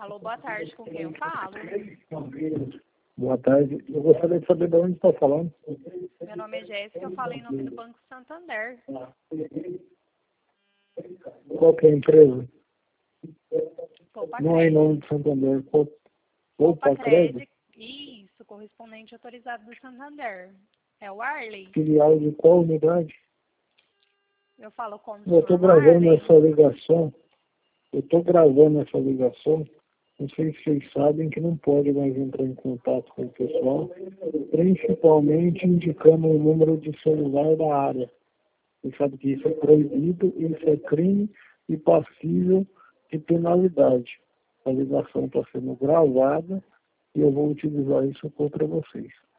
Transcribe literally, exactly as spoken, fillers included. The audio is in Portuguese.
Alô, boa tarde, com quem eu falo? Boa tarde. Eu gostaria de saber de onde está falando. Meu nome é Jéssica, eu falo em nome do Banco Santander. Qual que é a empresa? Poupa Não é em Crédito. nome de Santander. Poupa, Poupa Poupa Crédito? Crédito. Isso, correspondente autorizado do Santander. É o Arley? Filial de qual unidade? Eu falo com o Eu estou senhor gravando Arley? essa ligação. Eu estou gravando essa ligação. Não sei se vocês sabem que não pode mais entrar em contato com o pessoal, principalmente indicando o número de celular da área. Você sabe que isso é proibido, isso é crime e passível de penalidade. A ligação está sendo gravada e eu vou utilizar isso contra vocês.